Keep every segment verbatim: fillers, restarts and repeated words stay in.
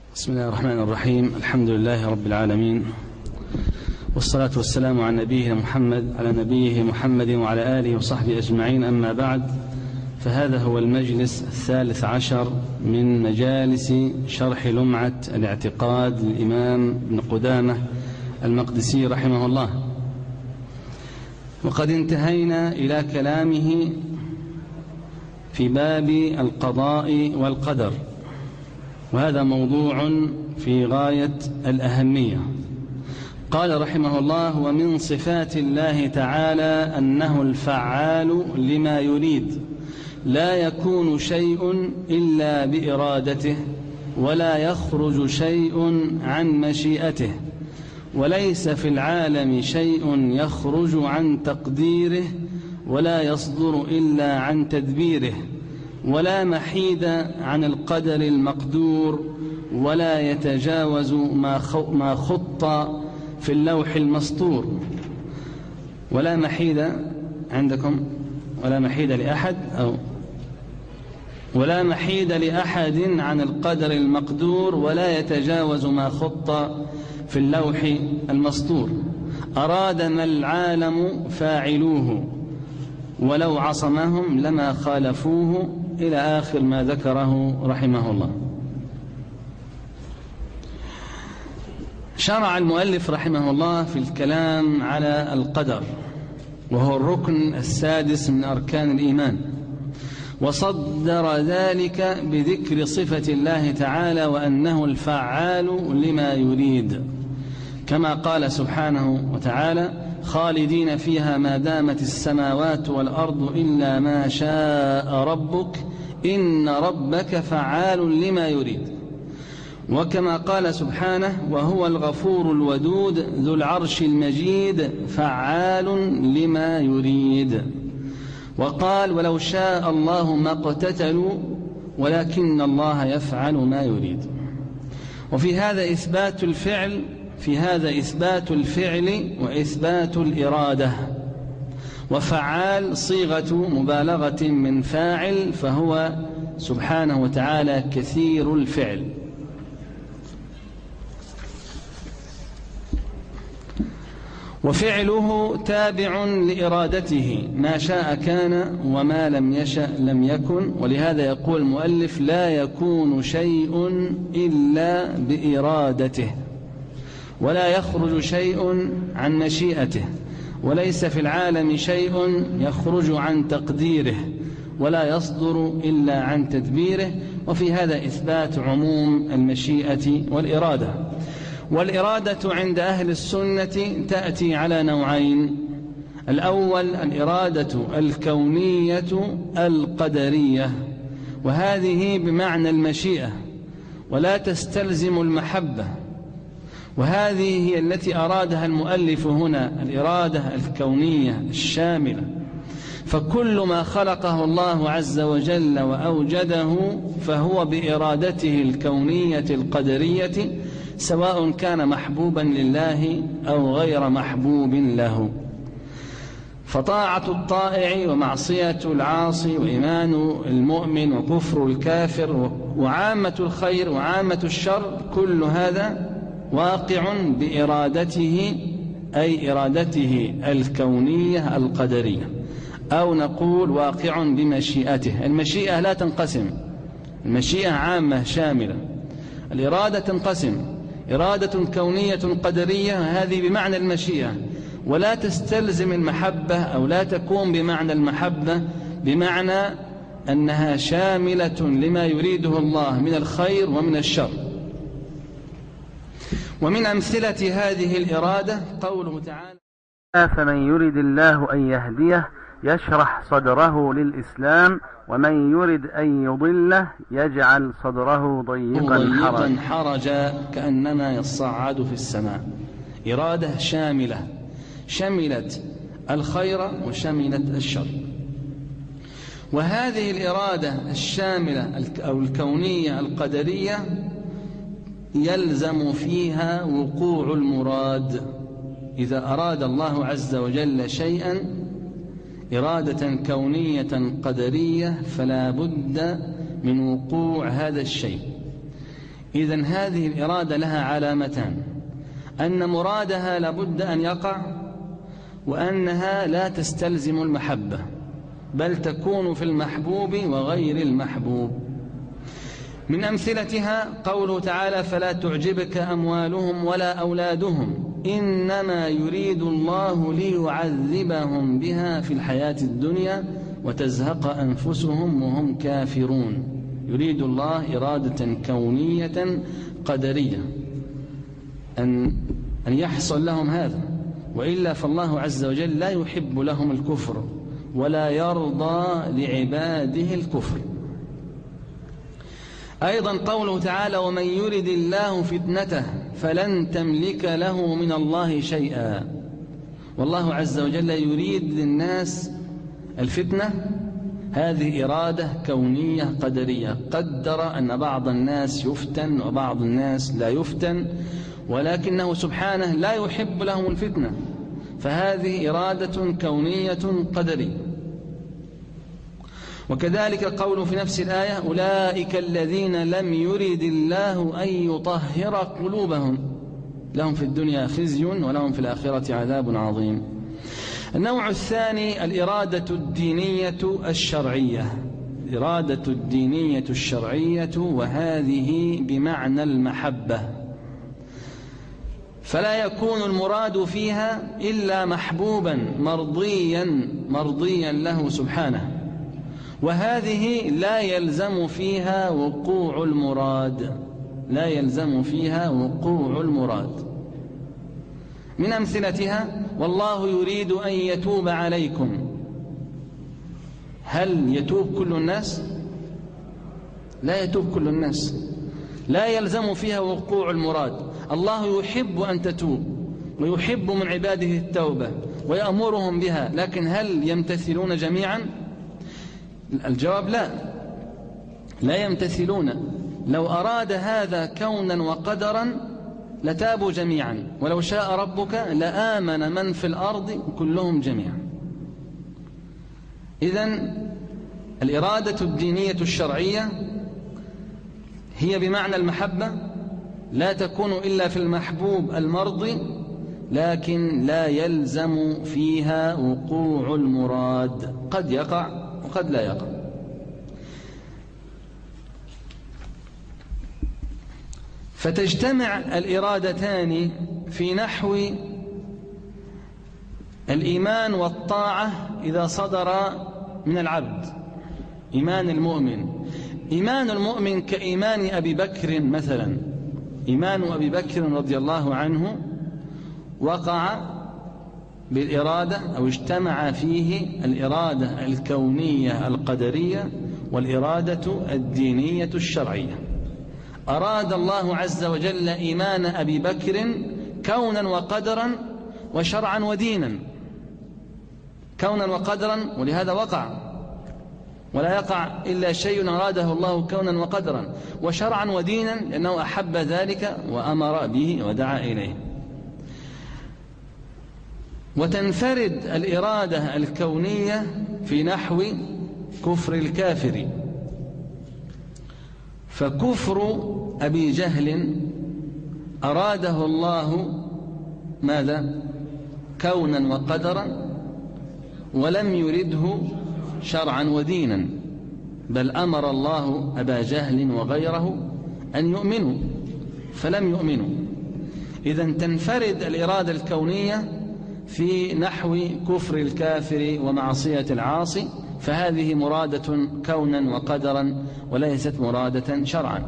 بسم الله الرحمن الرحيم. الحمد لله رب العالمين، والصلاة والسلام على نبيه محمد على نبيه محمد وعلى آله وصحبه أجمعين. أما بعد، فهذا هو المجلس الثالث عشر من مجالس شرح لمعة الاعتقاد للإمام ابن قدامة المقدسي رحمه الله، وقد انتهينا إلى كلامه في باب القضاء والقدر، وهذا موضوع في غاية الأهمية. قال رحمه الله: ومن صفات الله تعالى أنه الفعال لما يريد، لا يكون شيء إلا بإرادته، ولا يخرج شيء عن مشيئته، وليس في العالم شيء يخرج عن تقديره، ولا يصدر إلا عن تدبيره، ولا محيد عن القدر المقدور، ولا يتجاوز ما خط في اللوح المسطور. ولا محيد عندكم ولا محيد لأحد أو ولا محيد لأحد عن القدر المقدور، ولا يتجاوز ما خط في اللوح المسطور. أراد ما العالم فاعلوه، ولو عصمهم لما خالفوه، إلى آخر ما ذكره رحمه الله. شرع المؤلف رحمه الله في الكلام على القدر، وهو الركن السادس من أركان الإيمان، وصدر ذلك بذكر صفة الله تعالى وأنه الفعال لما يريد، كما قال سبحانه وتعالى: خالدين فيها ما دامت السماوات والأرض إلا ما شاء ربك إن ربك فعال لما يريد. وكما قال سبحانه: وهو الغفور الودود ذو العرش المجيد فعال لما يريد. وقال: ولو شاء الله ما اقتتلوا ولكن الله يفعل ما يريد. وفي هذا إثبات الفعل في هذا إثبات الفعل وإثبات الإرادة. وفعال صيغة مبالغة من فاعل، فهو سبحانه وتعالى كثير الفعل. وفعله تابع لإرادته، ما شاء كان وما لم يشأ لم يكن. ولهذا يقول المؤلف: لا يكون شيء إلا بإرادته، ولا يخرج شيء عن مشيئته، وليس في العالم شيء يخرج عن تقديره، ولا يصدر إلا عن تدبيره. وفي هذا إثبات عموم المشيئة والإرادة. والإرادة عند أهل السنة تأتي على نوعين: الأول الإرادة الكونية القدرية، وهذه بمعنى المشيئة ولا تستلزم المحبة، وهذه هي التي أرادها المؤلف هنا، الإرادة الكونية الشاملة. فكل ما خلقه الله عز وجل وأوجده فهو بإرادته الكونية القدرية، سواء كان محبوبا لله أو غير محبوب له. فطاعة الطائع ومعصية العاصي وإيمان المؤمن وكفر الكافر وعامة الخير وعامة الشر، كل هذا واقع بإرادته، أي إرادته الكونية القدرية، أو نقول واقع بمشيئته. المشيئة لا تنقسم، المشيئة عامة شاملة. الإرادة تنقسم: إرادة كونية قدرية، هذه بمعنى المشيئة، ولا تستلزم المحبة أو لا تكون بمعنى المحبة، بمعنى أنها شاملة لما يريده الله من الخير ومن الشر. ومن أمثلة هذه الإرادة قوله تعالى: فمن يرد الله أن يهديه يشرح صدره للإسلام، ومن يرد أن يضله يجعل صدره ضيقا حرجا, حرجا كأنما يصعد في السماء. إرادة شاملة، شملت الخير وشملت الشر. وهذه الإرادة الشاملة أو الكونية القدرية يلزم فيها وقوع المراد. إذا أراد الله عز وجل شيئا إرادة كونية قدرية فلا بد من وقوع هذا الشيء. إذن هذه الإرادة لها علامتان: أن مرادها لابد أن يقع، وأنها لا تستلزم المحبة، بل تكون في المحبوب وغير المحبوب. من أمثلتها قوله تعالى: فلا تعجبك أموالهم ولا أولادهم إنما يريد الله ليعذبهم بها في الحياة الدنيا وتزهق أنفسهم وهم كافرون. يريد الله إرادة كونية قدرية أن أن يحصل لهم هذا، وإلا فالله عز وجل لا يحب لهم الكفر ولا يرضى لعباده الكفر. أيضا قوله تعالى: ومن يرد الله فتنته فلن تملك له من الله شيئا. والله عز وجل يريد للناس الفتنة، هذه إرادة كونية قدرية، قدر أن بعض الناس يفتن وبعض الناس لا يفتن، ولكنه سبحانه لا يحب لهم الفتنة، فهذه إرادة كونية قدرية. وكذلك قول في نفس الآية: أولئك الذين لم يرد الله أن يطهر قلوبهم لهم في الدنيا خزي ولهم في الآخرة عذاب عظيم. النوع الثاني الإرادة الدينية الشرعية، الإرادة الدينية الشرعية، وهذه بمعنى المحبة، فلا يكون المراد فيها إلا محبوبا مرضيا مرضيا له سبحانه، وهذه لا يلزم فيها وقوع المراد، لا يلزم فيها وقوع المراد. من أمثلتها: والله يريد أن يتوب عليكم. هل يتوب كل الناس؟ لا يتوب كل الناس، لا يلزم فيها وقوع المراد. الله يحب أن تتوب ويحب من عباده التوبة ويأمرهم بها، لكن هل يمتثلون جميعا؟ الجواب لا، لا يمتثلون. لو أراد هذا كونا وقدرا لتابوا جميعا، ولو شاء ربك لآمن من في الأرض كلهم جميعا. إذن الإرادة الدينية الشرعية هي بمعنى المحبة، لا تكون إلا في المحبوب المرضي، لكن لا يلزم فيها وقوع المراد، قد يقع وقد لا يقع. فتجتمع الإرادتان في نحو الإيمان والطاعة إذا صدر من العبد. إيمان المؤمن إيمان المؤمن كإيمان أبي بكر مثلا. إيمان أبي بكر رضي الله عنه وقع بالإرادة أو اجتمع فيه الإرادة الكونية القدرية والإرادة الدينية الشرعية. أراد الله عز وجل إيمان أبي بكر كونا وقدرا وشرعا ودينا، كونا وقدرا، ولهذا وقع، ولا يقع إلا شيء أراده الله كونا وقدرا، وشرعا ودينا لأنه أحب ذلك وأمر به ودعا إليه. وتنفرد الإرادة الكونية في نحو كفر الكافر. فكفر أبي جهل أراده الله ماذا؟ كونا وقدرا، ولم يرده شرعا ودينا، بل أمر الله أبا جهل وغيره أن يؤمنوا فلم يؤمنوا. إذن تنفرد الإرادة الكونية في نحو كفر الكافر ومعصية العاصي، فهذه مرادة كونا وقدرا وليست مرادة شرعا.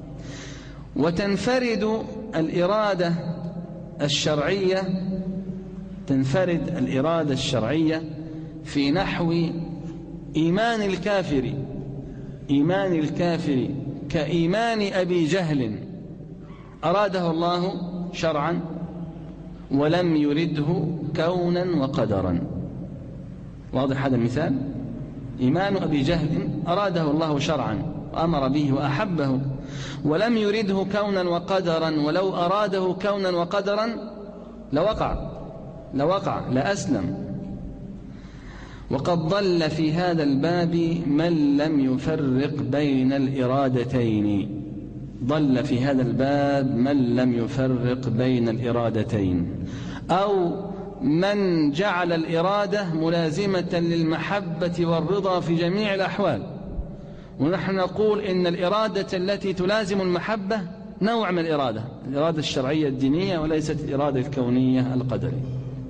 وتنفرد الإرادة الشرعية تنفرد الإرادة الشرعية في نحو إيمان الكافر إيمان الكافر كإيمان أبي جهل، أراده الله شرعا ولم يرده كونا وقدرا. واضح هذا المثال؟ إيمان أبي جهل أراده الله شرعا وأمر به وأحبه، ولم يرده كونا وقدرا، ولو أراده كونا وقدرا لوقع لوقع لأسلم. وقد ضل في هذا الباب من لم يفرق بين الإرادتين، ضل في هذا الباب من لم يفرق بين الإرادتين، أو من جعل الإرادة ملازمة للمحبة والرضا في جميع الأحوال. ونحن نقول إن الإرادة التي تلازم المحبة نوع من الإرادة، الإرادة الشرعية الدينية، وليست الإرادة الكونية القدرية.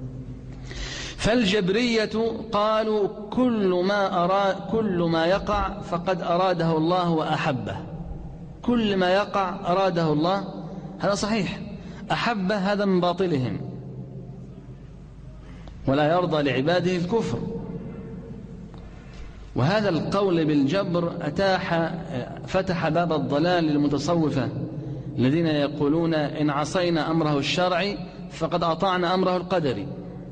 فالجبرية قالوا كل ما أراد كل ما يقع فقد أراده الله وأحبه، كل ما يقع أراده الله، هذا صحيح. أحبه هذا من باطلهم، ولا يرضى لعباده الكفر. وهذا القول بالجبر أتاح فتح باب الضلال للمتصوفة الذين يقولون إن عصينا أمره الشرعي فقد أطعنا أمره القدري،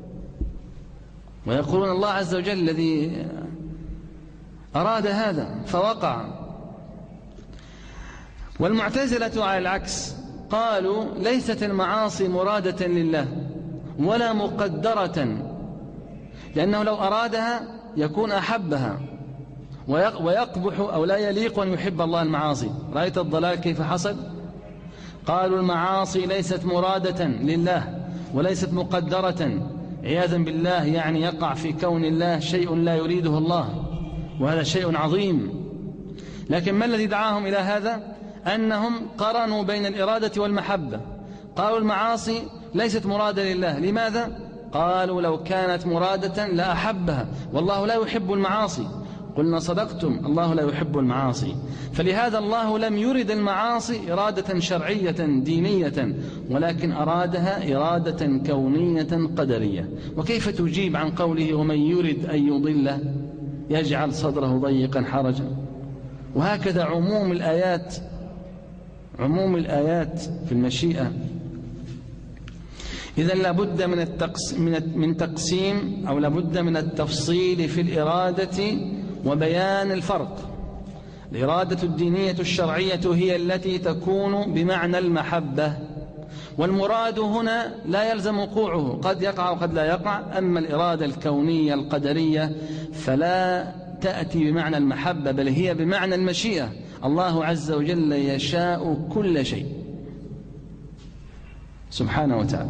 ويقولون الله عز وجل الذي أراد هذا فوقع. والمعتزلة على العكس قالوا ليست المعاصي مرادة لله ولا مقدرة، لأنه لو أرادها يكون أحبها، ويقبح أو لا يليق أن يحب الله المعاصي. رأيت الضلال كيف حصل؟ قالوا المعاصي ليست مرادة لله وليست مقدرة عياذا بالله، يعني يقع في كون الله شيء لا يريده الله، وهذا شيء عظيم. لكن ما الذي دعاهم إلى هذا؟ أنهم قرنوا بين الإرادة والمحبة. قالوا المعاصي ليست مرادة لله، لماذا؟ قالوا لو كانت مرادة لأحبها، والله لا يحب المعاصي. قلنا صدقتم، الله لا يحب المعاصي. فلهذا الله لم يرد المعاصي إرادة شرعية دينية، ولكن أرادها إرادة كونية قدرية. وكيف تجيب عن قوله ومن يرد أن يضله يجعل صدره ضيقا حرجا؟ وهكذا عموم الآيات، عموم الآيات في المشيئة. إذن لابد من التقس من تقسيم أو لابد من التفصيل في الإرادة وبيان الفرق. الإرادة الدينية الشرعية هي التي تكون بمعنى المحبة، والمراد هنا لا يلزم وقوعه، قد يقع وقد لا يقع. أما الإرادة الكونية القدرية فلا تأتي بمعنى المحبة، بل هي بمعنى المشيئة. الله عز وجل يشاء كل شيء سبحانه وتعالى.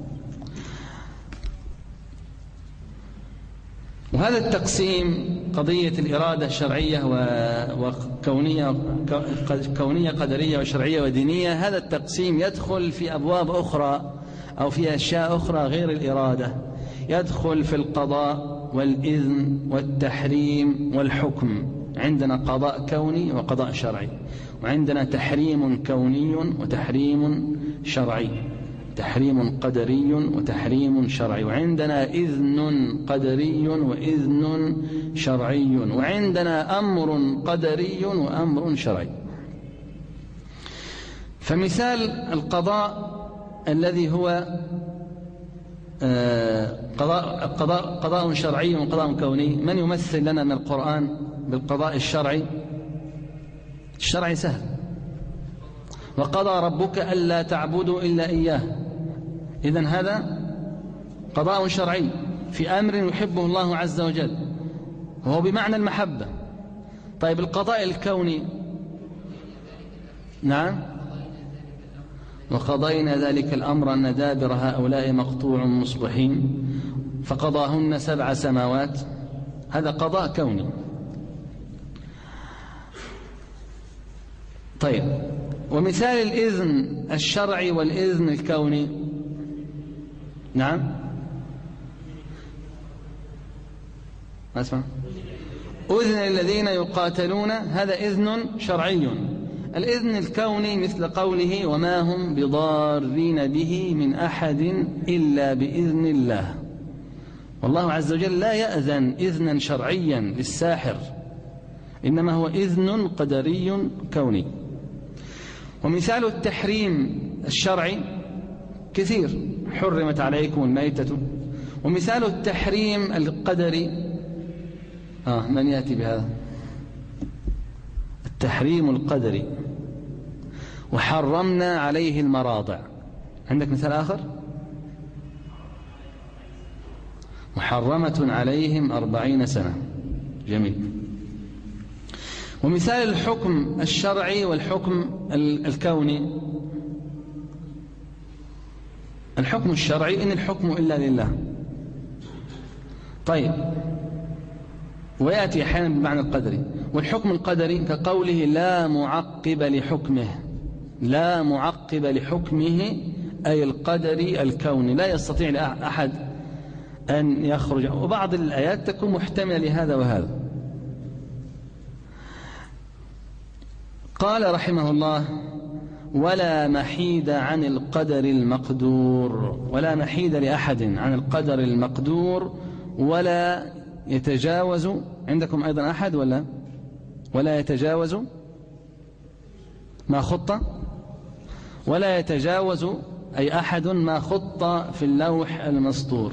وهذا التقسيم قضية الإرادة الشرعية وكونية كونية قدرية وشرعية ودينية، هذا التقسيم يدخل في أبواب أخرى أو في أشياء أخرى غير الإرادة. يدخل في القضاء والإذن والتحريم والحكم. عندنا قضاء كوني وقضاء شرعي، وعندنا تحريم كوني وتحريم شرعي، تحريم قدري وتحريم شرعي، وعندنا إذن قدري وإذن شرعي، وعندنا أمر قدري وأمر شرعي. فمثال القضاء الذي هو قضاء, قضاء, قضاء شرعي وقضاء كوني، من يمثل لنا من القرآن بالقضاء الشرعي؟ الشرعي سهل، وقضى ربك ألا تعبدوا إلا إياه. إذن هذا قضاء شرعي في أمر يحبه الله عز وجل، وهو بمعنى المحبة. طيب القضاء الكوني، نعم، وقضينا ذلك الأمر أن دابر هؤلاء مقطوع مصبحين فقضاهن سبع سماوات، هذا قضاء كوني. طيب ومثال الإذن الشرعي والإذن الكوني، نعم أسمع، أذن الذين يقاتلون، هذا إذن شرعي. الإذن الكوني مثل قوله وما هم بضارين به من أحد إلا بإذن الله. والله عز وجل لا يأذن إذنا شرعيا للساحر، إنما هو إذن قدري كوني. ومثال التحريم الشرعي كثير، حرمت عليكم الميتة. ومثال التحريم القدري، آه من يأتي بهذا؟ التحريم القدري، وحرمنا عليه المراضع. عندك مثال آخر؟ محرمة عليهم أربعين سنة. جميل. ومثال الحكم الشرعي والحكم الكوني. الحكم الشرعي إن الحكم إلا لله. طيب، ويأتي أحيانا بمعنى القدري. والحكم القدري كقوله لا معقب لحكمه، لا معقب لحكمه أي القدري الكوني، لا يستطيع أحد أن يخرج. وبعض الآيات تكون محتملة لهذا وهذا. قال رحمه الله ولا محيد عن القدر المقدور، ولا محيد لأحد عن القدر المقدور ولا يتجاوز. عندكم أيضا أحد ولا ولا يتجاوز ما خط، ولا يتجاوز أي أحد ما خط في اللوح المسطور.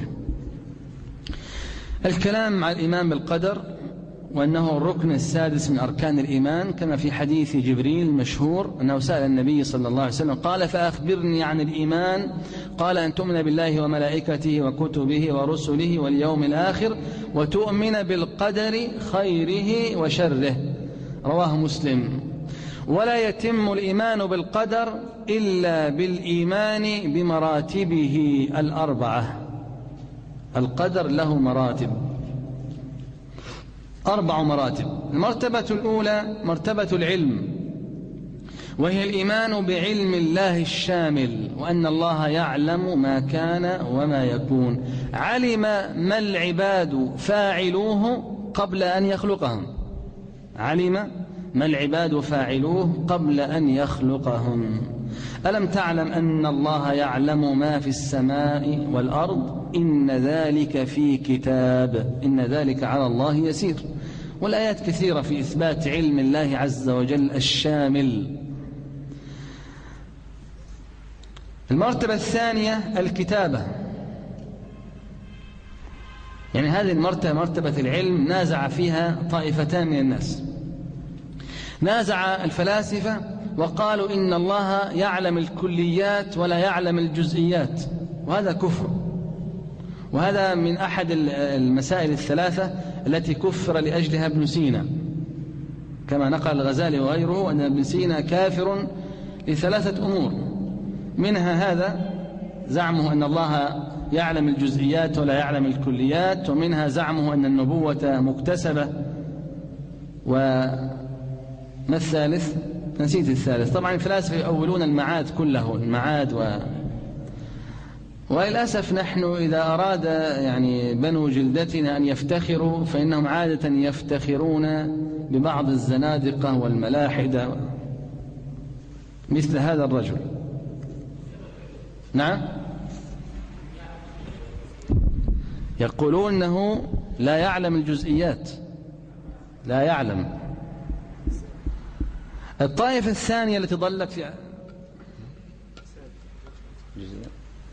الكلام مع الإيمان بالقدر وأنه الركن السادس من أركان الإيمان، كما في حديث جبريل المشهور أنه سأل النبي صلى الله عليه وسلم قال فأخبرني عن الإيمان، قال أن تؤمن بالله وملائكته وكتبه ورسله واليوم الآخر وتؤمن بالقدر خيره وشره، رواه مسلم. ولا يتم الإيمان بالقدر إلا بالإيمان بمراتبه الأربعة. القدر له مراتب، أربع مراتب. المرتبة الأولى مرتبة العلم، وهي الإيمان بعلم الله الشامل، وأن الله يعلم ما كان وما يكون. علم ما العباد فاعلوه قبل أن يخلقهم، علم ما العباد فاعلوه قبل أن يخلقهم. ألم تعلم أن الله يعلم ما في السماء والأرض إن ذلك في كتاب إن ذلك على الله يسير. والآيات كثيرة في إثبات علم الله عز وجل الشامل. المرتبة الثانية الكتابة، يعني هذه المرتبة مرتبة العلم نازع فيها طائفتان من الناس. نازع الفلاسفة وقالوا إن الله يعلم الكليات ولا يعلم الجزئيات، وهذا كفر. وهذا من أحد المسائل الثلاثة التي كفر لأجلها ابن سينا، كما نقل الغزالي وغيره أن ابن سينا كافر لثلاثة أمور، منها هذا زعمه أن الله يعلم الجزئيات ولا يعلم الكليات، ومنها زعمه أن النبوة مكتسبة، وما الثالث؟ نسيت الثالث. طبعا الفلاسفة يؤولون المعاد كله، المعاد و... وللأسف نحن إذا أراد يعني بنو جلدتنا أن يفتخروا فإنهم عادة يفتخرون ببعض الزنادقة والملاحدة مثل هذا الرجل. نعم، يقولون أنه لا يعلم الجزئيات، لا يعلم. الطائفة الثانية التي ضلت في جزئيات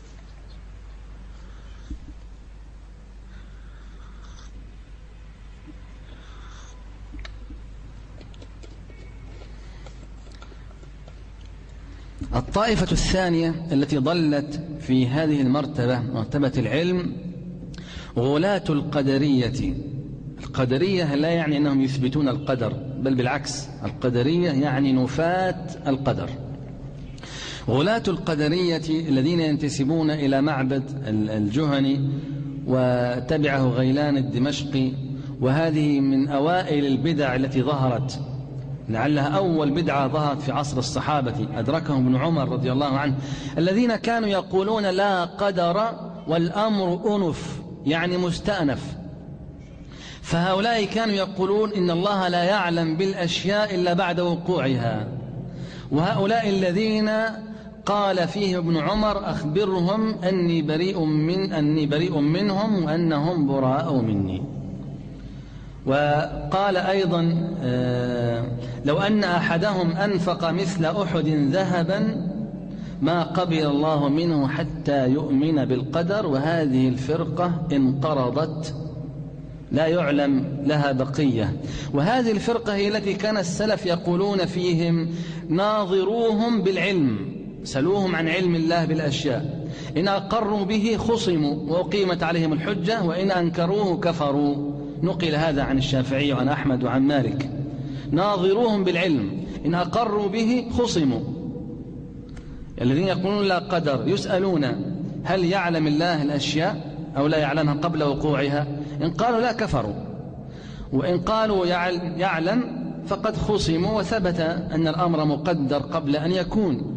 الطائفة الثانية التي ضلت في هذه المرتبة مرتبة العلم غلاة القدرية. القدرية لا يعني أنهم يثبتون القدر، بل بالعكس، القدرية يعني نفاة القدر. غلاة القدرية الذين ينتسبون إلى معبد الجهني وتبعه غيلان الدمشقي، وهذه من أوائل البدع التي ظهرت، لعلها أول بدعة ظهرت في عصر الصحابة أدركهم ابن عمر رضي الله عنه، الذين كانوا يقولون لا قدر والأمر أنف، يعني مستأنف. فهؤلاء كانوا يقولون إن الله لا يعلم بالأشياء إلا بعد وقوعها. وهؤلاء الذين قال فيه ابن عمر أخبرهم أني بريء من أني بريء منهم وأنهم براء مني. وقال أيضا لو أن أحدهم أنفق مثل أحد ذهبا ما قبل الله منه حتى يؤمن بالقدر. وهذه الفرقة انقرضت لا يعلم لها بقية. وهذه الفرقة هي التي كان السلف يقولون فيهم ناظروهم بالعلم، سلوهم عن علم الله بالأشياء، إن أقروا به خصموا وأقيمت عليهم الحجة، وإن أنكروه كفروا. نقل هذا عن الشافعي وعن أحمد وعن مالك. ناظروهم بالعلم، إن أقروا به خصموا. الذين يقولون لا قدر يسألون هل يعلم الله الأشياء أو لا يعلمها قبل وقوعها؟ إن قالوا لا كفروا، وإن قالوا يعلم فقد خصموا وثبت أن الأمر مقدر قبل أن يكون.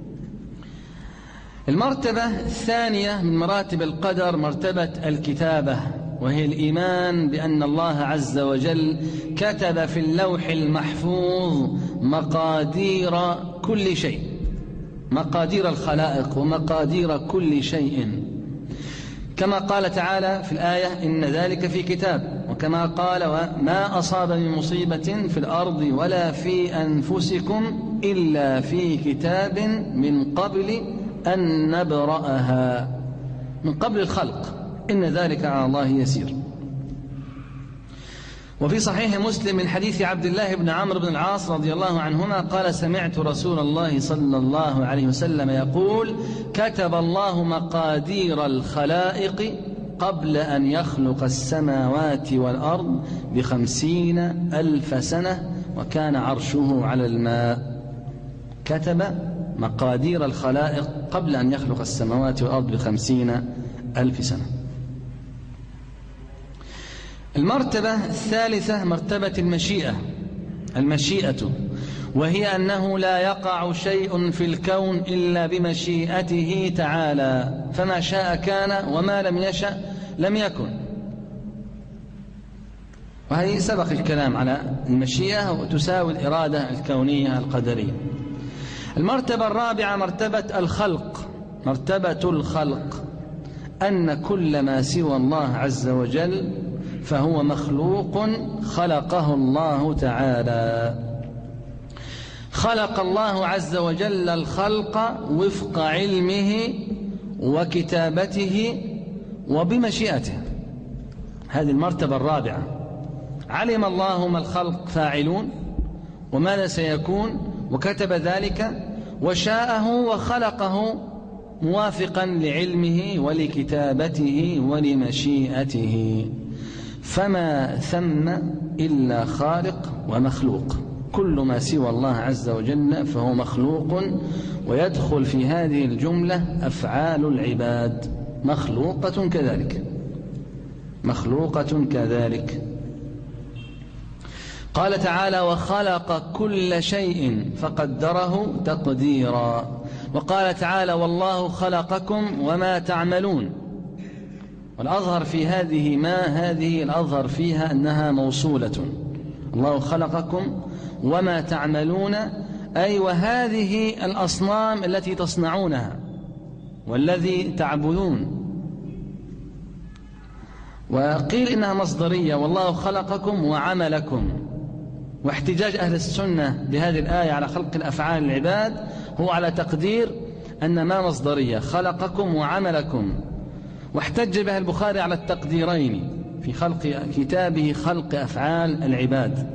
المرتبة الثانية من مراتب القدر مرتبة الكتابة، وهي الإيمان بأن الله عز وجل كتب في اللوح المحفوظ مقادير كل شيء، مقادير الخلائق ومقادير كل شيء، كما قال تعالى في الآية إن ذلك في كتاب، وكما قال وما أصاب من مصيبة في الأرض ولا في أنفسكم إلا في كتاب من قبل أن نبرأها، من قبل الخلق، إن ذلك على الله يسير. وفي صحيح مسلم من حديث عبد الله بن عمرو بن العاص رضي الله عنهما قال سمعت رسول الله صلى الله عليه وسلم يقول كتب الله مقادير الخلائق قبل أن يخلق السماوات والأرض بخمسين ألف سنة وكان عرشه على الماء. كتب مقادير الخلائق قبل أن يخلق السماوات والأرض بخمسين ألف سنة. المرتبة الثالثة مرتبة المشيئة، المشيئة وهي أنه لا يقع شيء في الكون إلا بمشيئته تعالى، فما شاء كان وما لم يشأ لم يكن. وهذه سبق الكلام على المشيئة وتساوي الإرادة الكونية القدرية. المرتبة الرابعة مرتبة الخلق، مرتبة الخلق أن كل ما سوى الله عز وجل فهو مخلوق خلقه الله تعالى. خلق الله عز وجل الخلق وفق علمه وكتابته وبمشيئته. هذه المرتبة الرابعة. علم الله ما الخلق فاعلون وماذا سيكون وكتب ذلك وشاءه وخلقه موافقا لعلمه ولكتابته ولمشيئته، فما ثم إلا خالق ومخلوق. كل ما سوى الله عز وجل فهو مخلوق، ويدخل في هذه الجملة أفعال العباد مخلوقة كذلك، مخلوقة كذلك. قال تعالى وخلق كل شيء فقدره تقديرا. وقال تعالى والله خلقكم وما تعملون. والأظهر في هذه ما هذه الأظهر فيها أنها موصولة. الله خلقكم وما تعملون، أي وهذه الأصنام التي تصنعونها والذي تعبدون. وقيل إنها مصدرية والله خلقكم وعملكم. واحتجاج أهل السنة بهذه الآية على خلق الأفعال العباد هو على تقدير أن ما مصدرية خلقكم وعملكم، واحتج بها البخاري على التقديرين في خلق كتابه خلق أفعال العباد.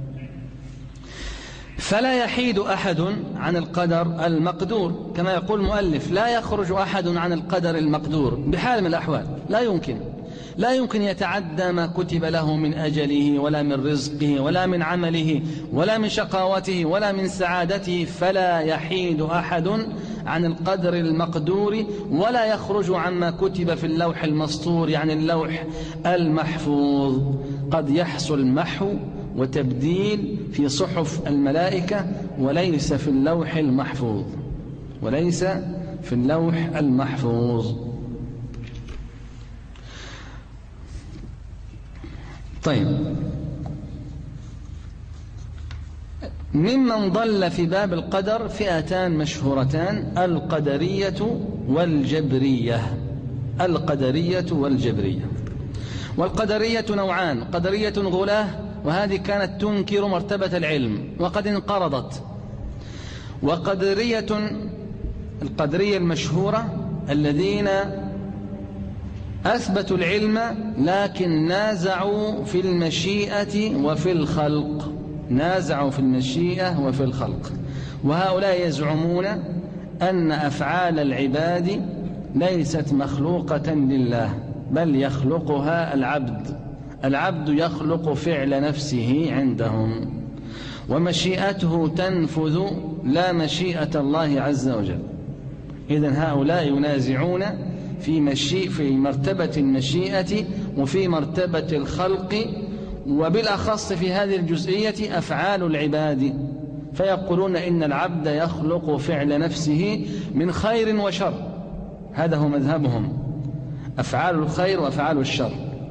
فلا يحيد أحد عن القدر المقدور، كما يقول المؤلف لا يخرج أحد عن القدر المقدور بحال من الأحوال، لا يمكن لا يمكن يتعدى ما كتب له من أجله ولا من رزقه ولا من عمله ولا من شقاوته ولا من سعادته. فلا يحيد أحد عن القدر المقدور ولا يخرج عما كتب في اللوح المسطور، يعني اللوح المحفوظ. قد يحصل محو وتبديل في صحف الملائكة وليس في اللوح المحفوظ، وليس في اللوح المحفوظ. طيب، ممن ضل في باب القدر فئتان مشهورتان: القدرية والجبرية. القدرية والجبرية. والقدرية نوعان: قدرية غلاة، وهذه كانت تنكر مرتبة العلم وقد انقرضت، وقدرية القدرية المشهورة الذين أثبتوا العلم لكن نازعوا في المشيئة وفي الخلق، نازعوا في المشيئة وفي الخلق. وهؤلاء يزعمون أن أفعال العباد ليست مخلوقة لله، بل يخلقها العبد. العبد يخلق فعل نفسه عندهم. ومشيئته تنفذ لا مشيئة الله عز وجل. إذن هؤلاء ينازعون في, مشي في مرتبة المشيئة وفي مرتبة الخلق، وبالأخص في هذه الجزئية أفعال العباد، فيقولون إن العبد يخلق فعل نفسه من خير وشر. هذا هو مذهبهم، أفعال الخير وأفعال الشر.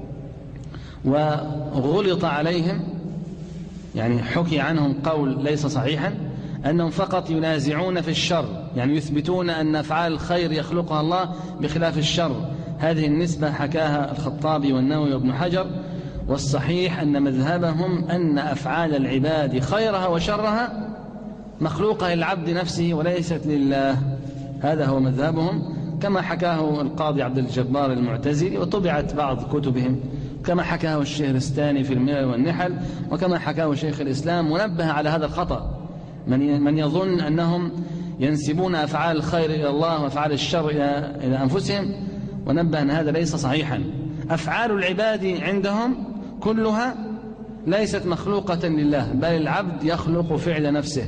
وغلط عليهم، يعني حكي عنهم قول ليس صحيحا، أنهم فقط ينازعون في الشر، يعني يثبتون أن أفعال الخير يخلقها الله بخلاف الشر. هذه النسبة حكاها الخطابي والنووي وابن حجر، والصحيح أن مذهبهم أن أفعال العباد خيرها وشرها مخلوقة للعبد نفسه وليست لله. هذا هو مذهبهم، كما حكاه القاضي عبد الجبار المعتزلي، وطبعت بعض كتبهم، كما حكاه الشهرستاني في الملل والنحل، وكما حكاه شيخ الإسلام، ونبه على هذا الخطأ من يظن أنهم ينسبون أفعال الخير إلى الله وأفعال الشر إلى أنفسهم، ونبه أن هذا ليس صحيحا. أفعال العباد عندهم كلها ليست مخلوقة لله، بل العبد يخلق فعل نفسه.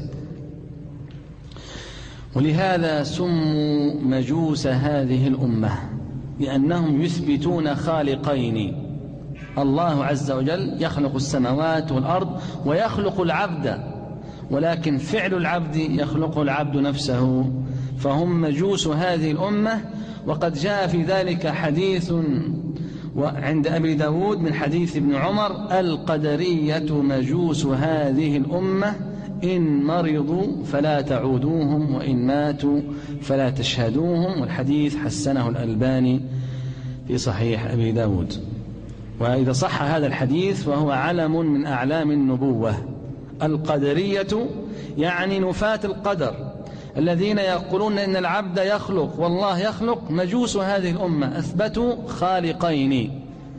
ولهذا سموا مجوس هذه الأمة، لأنهم يثبتون خالقين، الله عز وجل يخلق السماوات والأرض ويخلق العبد، ولكن فعل العبد يخلق العبد نفسه، فهم مجوس هذه الأمة. وقد جاء في ذلك حديث عند أبي داود من حديث ابن عمر: القدرية مجوس هذه الأمة، إن مرضوا فلا تعودوهم، وإن ماتوا فلا تشهدوهم. والحديث حسنه الألباني في صحيح أبي داود. وإذا صح هذا الحديث فهو علم من أعلام النبوة. القدرية يعني نفاة القدر، الذين يقولون إن العبد يخلق والله يخلق، مجوس هذه الأمة أثبتوا خالقين.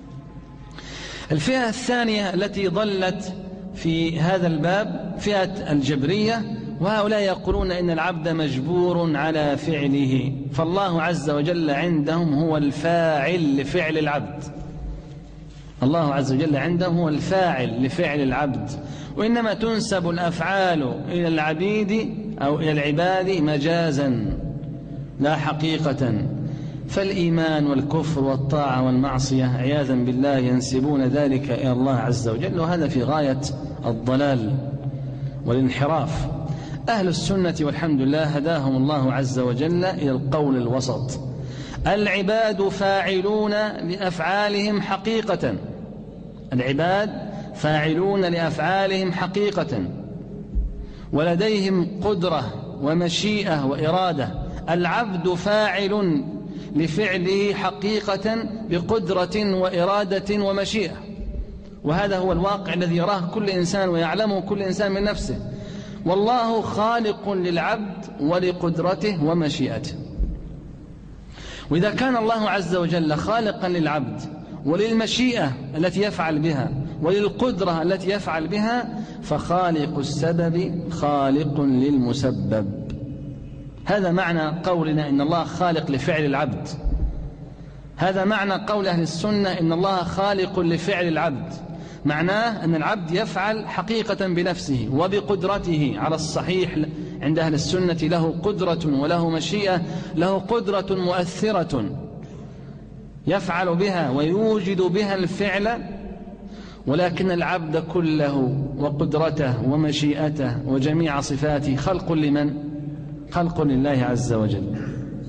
الفئة الثانية التي ضلت في هذا الباب فئة الجبرية، وهؤلاء يقولون إن العبد مجبور على فعله، فالله عز وجل عندهم هو الفاعل لفعل العبد. الله عز وجل عندهم هو الفاعل لفعل العبد، وإنما تنسب الأفعال إلى العبيد أو إلى العباد مجازا لا حقيقة. فالإيمان والكفر والطاعة والمعصية عياذا بالله ينسبون ذلك إلى الله عز وجل، وهذا في غاية الضلال والانحراف. أهل السنة والحمد لله هداهم الله عز وجل إلى القول الوسط: العباد فاعلون لأفعالهم حقيقة، العباد فاعلون لأفعالهم حقيقة، ولديهم قدرة ومشيئة وإرادة. العبد فاعل لفعله حقيقة بقدرة وإرادة ومشيئة، وهذا هو الواقع الذي يراه كل إنسان ويعلمه كل إنسان من نفسه. والله خالق للعبد ولقدرته ومشيئته. وإذا كان الله عز وجل خالقا للعبد وللمشيئة التي يفعل بها وللقدرة التي يفعل بها، فخالق السبب خالق للمسبب. هذا معنى قولنا إن الله خالق لفعل العبد، هذا معنى قول أهل السنة إن الله خالق لفعل العبد. معناه أن العبد يفعل حقيقة بنفسه وبقدرته على الصحيح عند أهل السنة، له قدرة وله مشيئة، له قدرة مؤثرة يفعل بها ويوجد بها الفعل، ولكن العبد كله وقدرته ومشيئته وجميع صفاته خلق لمن؟ خلق لله عز وجل.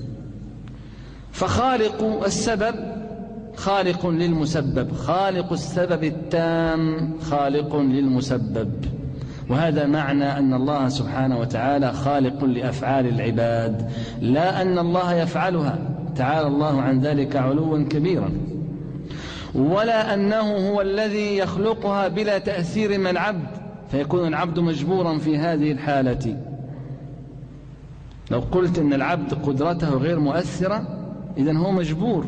فخالق السبب خالق للمسبب، خالق السبب التام خالق للمسبب. وهذا معنى أن الله سبحانه وتعالى خالق لأفعال العباد، لا أن الله يفعلها، تعالى الله عن ذلك علوا كبيرا، ولا أنه هو الذي يخلقها بلا تأثير من العبد، فيكون العبد مجبورا في هذه الحالة. لو قلت إن العبد قدرته غير مؤثرة إذن هو مجبور.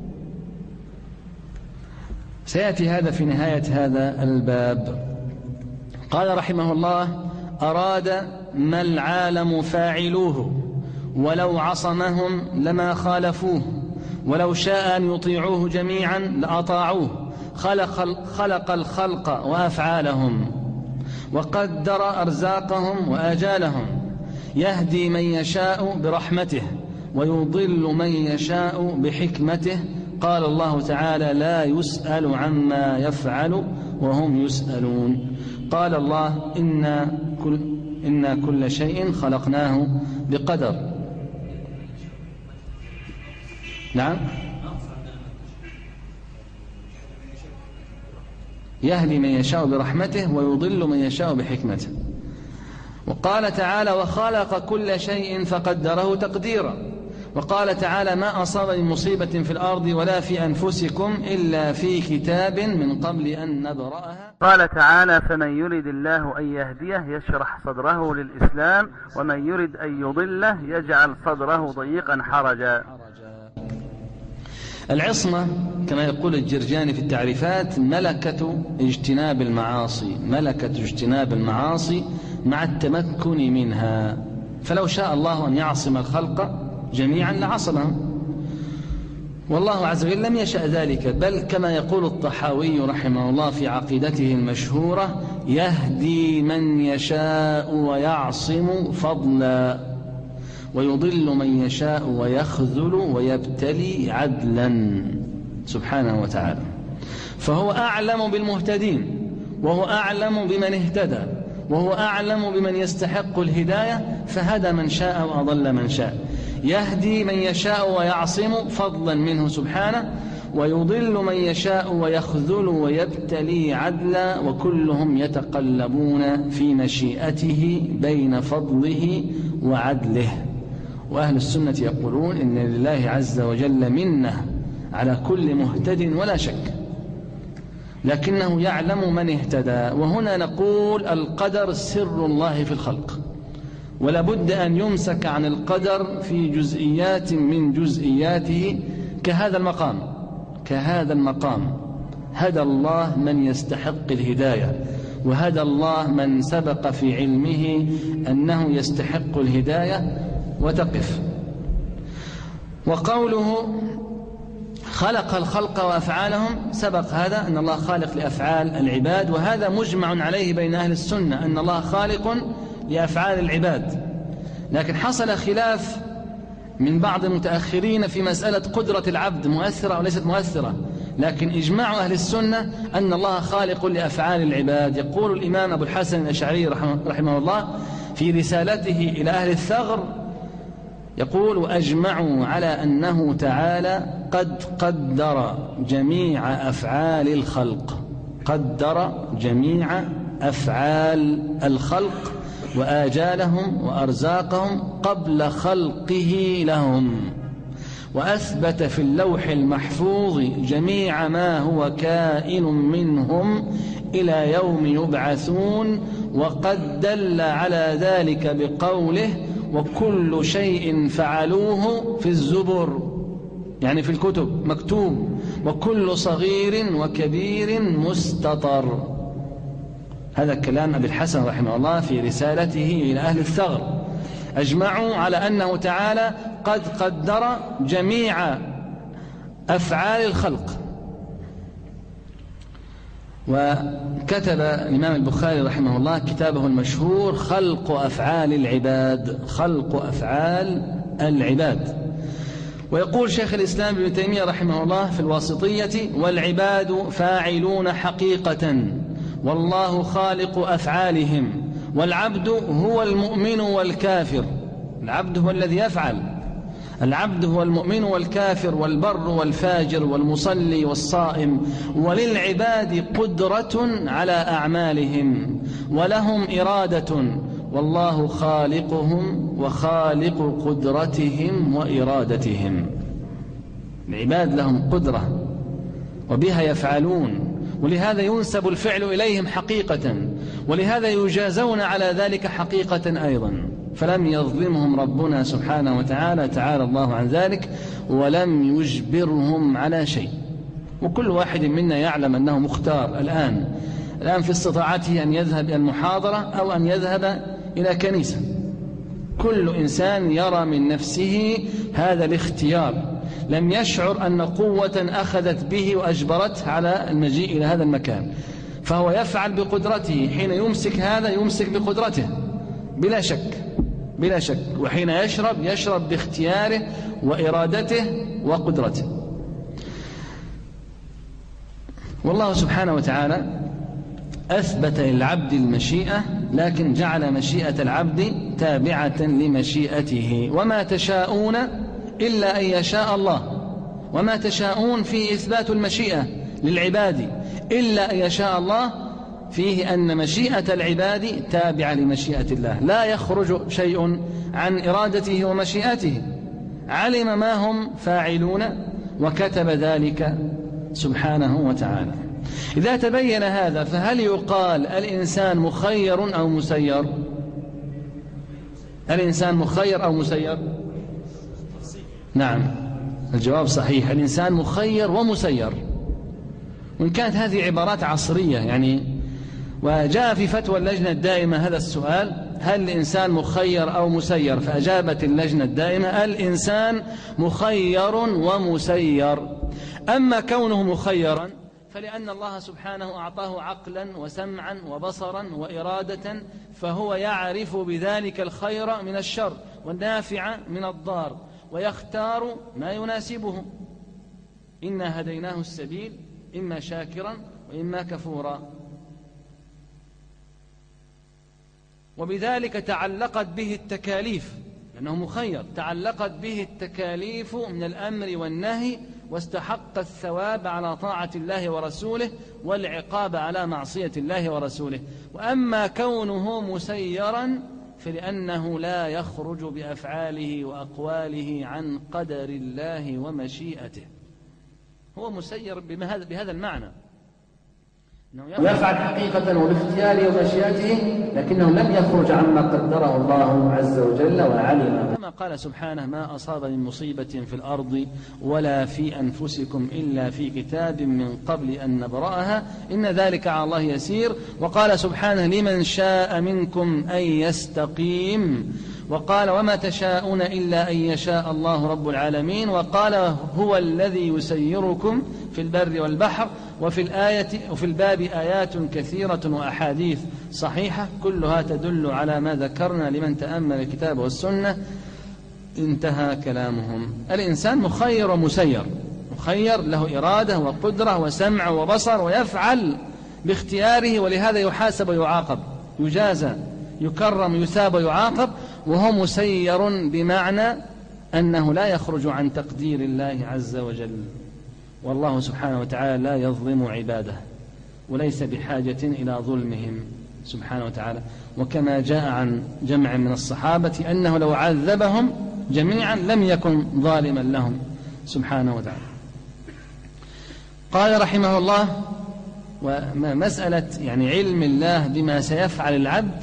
سيأتي هذا في نهاية هذا الباب. قال رحمه الله: أراد ما العالم فاعلوه، ولو عصمهم لما خالفوه، ولو شاء أن يطيعوه جميعا لأطاعوه، خلق, خلق الخلق وأفعالهم، وقدر أرزاقهم وآجالهم، يهدي من يشاء برحمته ويضل من يشاء بحكمته. قال الله تعالى: لا يسأل عما يفعل وهم يسألون. قال الله: إنا كل, إنا كل شيء خلقناه بقدر. نعم، يهدي من يشاء برحمته ويضل من يشاء بحكمته. وقال تعالى: وخلق كل شيء فقدره تقديرا. وقال تعالى: ما أصاب من مصيبة في الأرض ولا في أنفسكم إلا في كتاب من قبل أن نبرأها. قال تعالى: فمن يرد الله أن يهديه يشرح صدره للإسلام ومن يرد أن يضله يجعل صدره ضيقا حرجا. العصمة كما يقول الجرجاني في التعريفات ملكة اجتناب المعاصي، ملكة اجتناب المعاصي مع التمكن منها. فلو شاء الله أن يعصم الخلق جميعا لعصمهم، والله عز وجل لم يشأ ذلك، بل كما يقول الطحاوي رحمه الله في عقيدته المشهورة: يهدي من يشاء ويعصم فضلا ويضل من يشاء ويخذل ويبتلي عدلا سبحانه وتعالى. فهو أعلم بالمهتدين، وهو أعلم بمن اهتدى، وهو أعلم بمن يستحق الهداية، فهدى من شاء وأضل من شاء. يهدي من يشاء ويعصم فضلا منه سبحانه، ويضل من يشاء ويخذل ويبتلي عدلا، وكلهم يتقلبون في مشيئته بين فضله وعدله. وأهل السنة يقولون إن لله عز وجل منة على كل مهتد ولا شك، لكنه يعلم من اهتدى. وهنا نقول: القدر سر الله في الخلق، ولا بد أن يمسك عن القدر في جزئيات من جزئياته، كهذا المقام كهذا المقام هدى الله من يستحق الهداية، وهدى الله من سبق في علمه أنه يستحق الهداية وتقف. وقوله خلق الخلق وأفعالهم، سبق هذا أن الله خالق لأفعال العباد، وهذا مجمع عليه بين أهل السنة أن الله خالق لأفعال العباد. لكن حصل خلاف من بعض المتأخرين في مسألة قدرة العبد مؤثرة أو ليست مؤثرة، لكن إجماع أهل السنة أن الله خالق لأفعال العباد. يقول الإمام أبو الحسن الأشعري رحمه الله في رسالته إلى أهل الثغر، يقول: وأجمعوا على أنه تعالى قد قدر جميع أفعال الخلق، قدر جميع أفعال الخلق وآجالهم وأرزاقهم قبل خلقه لهم، وأثبت في اللوح المحفوظ جميع ما هو كائن منهم إلى يوم يبعثون، وقد دل على ذلك بقوله: وكل شيء فعلوه في الزبر، يعني في الكتب مكتوب، وكل صغير وكبير مستطر. هذا كلام أبي الحسن رحمه الله في رسالته إلى أهل الثغر. أجمعوا على أنه تعالى قد قدر جميع أفعال الخلق. وكتب الإمام البخاري رحمه الله كتابه المشهور خلق أفعال العباد، خلق أفعال العباد. ويقول شيخ الإسلام ابن تيمية رحمه الله في الواسطية: والعباد فاعلون حقيقة، والله خالق أفعالهم، والعبد هو المؤمن والكافر. العبد هو الذي يفعل، العبد هو المؤمن والكافر والبر والفاجر والمصلي والصائم، وللعباد قدرة على أعمالهم ولهم إرادة، والله خالقهم وخالق قدرتهم وإرادتهم. العباد لهم قدرة وبها يفعلون، ولهذا ينسب الفعل إليهم حقيقة، ولهذا يجازون على ذلك حقيقة أيضا. فلم يظلمهم ربنا سبحانه وتعالى، تعالى الله عن ذلك، ولم يجبرهم على شيء. وكل واحد منا يعلم أنه مختار الآن الآن في استطاعته أن يذهب إلى المحاضرة أو أن يذهب إلى كنيسة. كل إنسان يرى من نفسه هذا الاختيار، لم يشعر أن قوة أخذت به وأجبرته على المجيء إلى هذا المكان. فهو يفعل بقدرته، حين يمسك هذا يمسك بقدرته بلا شك بلا شك، وحين يشرب يشرب باختياره وإرادته وقدرته. والله سبحانه وتعالى أثبت للعبد المشيئة، لكن جعل مشيئة العبد تابعة لمشيئته. وما تشاءون إلا أن يشاء الله، وما تشاءون في إثبات المشيئة للعباد إلا أن يشاء الله، فيه أن مشيئة العباد تابعة لمشيئة الله، لا يخرج شيء عن إرادته ومشيئته. علم ما هم فاعلون وكتب ذلك سبحانه وتعالى. إذا تبين هذا فهل يقال الإنسان مخير أو مسير؟ الإنسان مخير أو مسير؟ نعم، الجواب صحيح، الإنسان مخير ومسير. وإن كانت هذه عبارات عصرية يعني، وجاء في فتوى اللجنة الدائمة هذا السؤال: هل الإنسان مخير أو مسير؟ فأجابت اللجنة الدائمة: الإنسان مخير ومسير. أما كونه مخيرا فلأن الله سبحانه أعطاه عقلا وسمعا وبصرا وإرادة، فهو يعرف بذلك الخير من الشر والنافع من الضار، ويختار ما يناسبه. إنا هديناه السبيل إما شاكرا وإما كفورا. وبذلك تعلقت به التكاليف، لأنه مخير، تعلقت به التكاليف من الأمر والنهي، واستحق الثواب على طاعة الله ورسوله والعقاب على معصية الله ورسوله. وأما كونه مسيرا فلأنه لا يخرج بأفعاله وأقواله عن قدر الله ومشيئته. هو مسير بهذا المعنى، يفعل حقيقة وباختياره ومشيئته، لكنه لم يخرج عما قدره الله عز وجل وعلم. كما قال سبحانه: ما أصاب من مصيبة في الأرض ولا في أنفسكم إلا في كتاب من قبل أن نبرأها إن ذلك على الله يسير. وقال سبحانه: لمن شاء منكم أن يستقيم. وقال: وما تشاءون إلا أن يشاء الله رب العالمين. وقال: هو الذي يسيركم في البر والبحر. وفي الآية وفي الباب آيات كثيرة وأحاديث صحيحة كلها تدل على ما ذكرنا لمن تأمل الكتاب والسنة. انتهى كلامهم. الإنسان مخير ومسير، مخير له إرادة وقدرة وسمع وبصر، ويفعل باختياره، ولهذا يحاسب ويعاقب، يجازى، يكرم، يثاب ويعاقب. وهو مسير بمعنى أنه لا يخرج عن تقدير الله عز وجل. والله سبحانه وتعالى لا يظلم عباده، وليس بحاجة إلى ظلمهم سبحانه وتعالى. وكما جاء عن جمع من الصحابة أنه لو عذبهم جميعا لم يكن ظالما لهم سبحانه وتعالى. قال رحمه الله: ومسألة يعني علم الله بما سيفعل العبد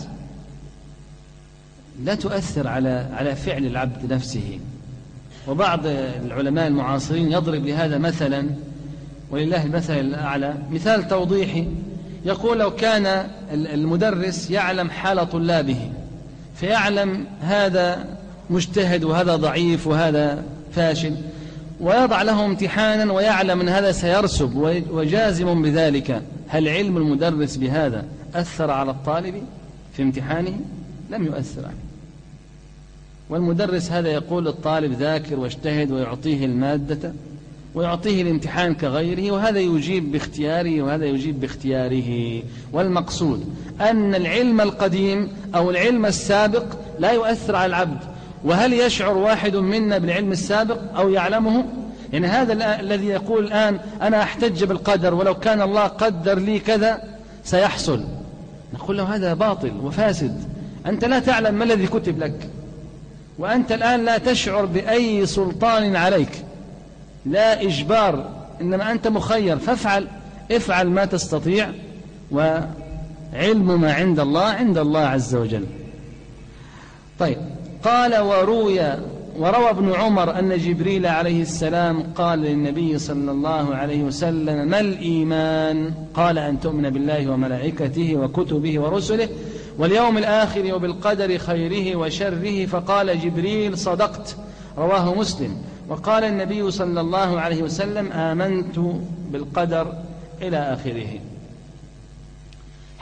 لا تؤثر على على فعل العبد نفسه. وبعض العلماء المعاصرين يضرب لهذا مثلا، ولله المثل الأعلى، مثال توضيحي. يقول: لو كان المدرس يعلم حال طلابه، فيعلم هذا مجتهد وهذا ضعيف وهذا فاشل، ويضع له امتحانا ويعلم أن هذا سيرسب وجازم بذلك، هل علم المدرس بهذا أثر على الطالب في امتحانه؟ لم يؤثر عليه. والمدرس هذا يقول للطالب: ذاكر واجتهد، ويعطيه المادة ويعطيه الامتحان كغيره، وهذا يجيب باختياره وهذا يجيب باختياره. والمقصود أن العلم القديم أو العلم السابق لا يؤثر على العبد. وهل يشعر واحد منا بالعلم السابق أو يعلمه؟ يعني هذا الذي يقول الآن: أنا أحتج بالقدر، ولو كان الله قدر لي كذا سيحصل، نقول له هذا باطل وفاسد. أنت لا تعلم ما الذي كتب لك، وأنت الآن لا تشعر بأي سلطان عليك، لا إجبار، إنما أنت مخير. فافعل، افعل ما تستطيع، وعلم ما عند الله عند الله عز وجل. طيب، قال: وروي وروى ابن عمر أن جبريل عليه السلام قال للنبي صلى الله عليه وسلم: ما الإيمان؟ قال: أن تؤمن بالله وملائكته وكتبه ورسله واليوم الآخر وبالقدر خيره وشره. فقال جبريل: صدقت. رواه مسلم. وقال النبي صلى الله عليه وسلم: آمنت بالقدر إلى آخره.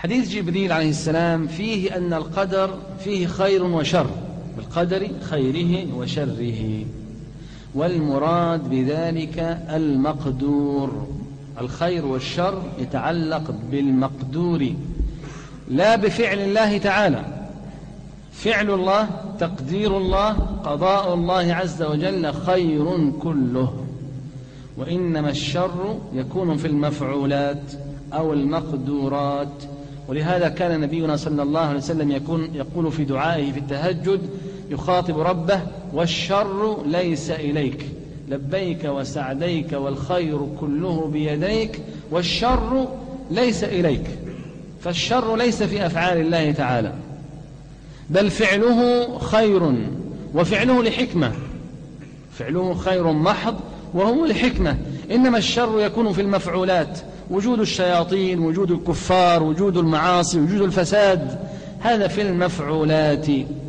حديث جبريل عليه السلام فيه أن القدر فيه خير وشر، بالقدر خيره وشره، والمراد بذلك المقدور. الخير والشر يتعلق بالمقدور لا بفعل الله تعالى. فعل الله، تقدير الله، قضاء الله عز وجل خير كله، وإنما الشر يكون في المفعولات أو المقدورات. ولهذا كان نبينا صلى الله عليه وسلم يكون يقول في دعائه في التهجد يخاطب ربه: والشر ليس إليك، لبيك وسعديك والخير كله بيديك، والشر ليس إليك. فالشر ليس في أفعال الله تعالى، بل فعله خير، وفعله لحكمة، فعله خير محض وهو لحكمة. إنما الشر يكون في المفعولات، وجود الشياطين، وجود الكفار، وجود المعاصي، وجود الفساد، هذا في المفعولات.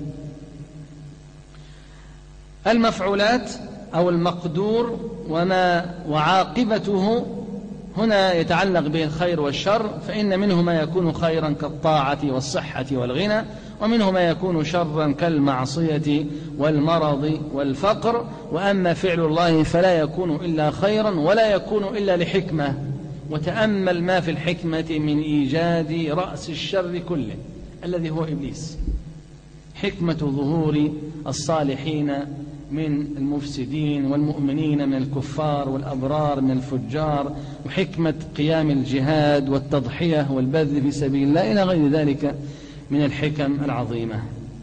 المفعولات أو المقدور وما وعاقبته هنا يتعلق به الخير والشر، فإن منه ما يكون خيرا كالطاعة والصحة والغنى، ومنه ما يكون شرا كالمعصية والمرض والفقر. وأما فعل الله فلا يكون إلا خيرا ولا يكون إلا لحكمة. وتأمل ما في الحكمة من إيجاد رأس الشر كله الذي هو إبليس، حكمة ظهور الصالحين من المفسدين والمؤمنين من الكفار والأبرار من الفجار، وحكمة قيام الجهاد والتضحية والبذل في سبيل الله إلى غير ذلك من الحكم العظيمة.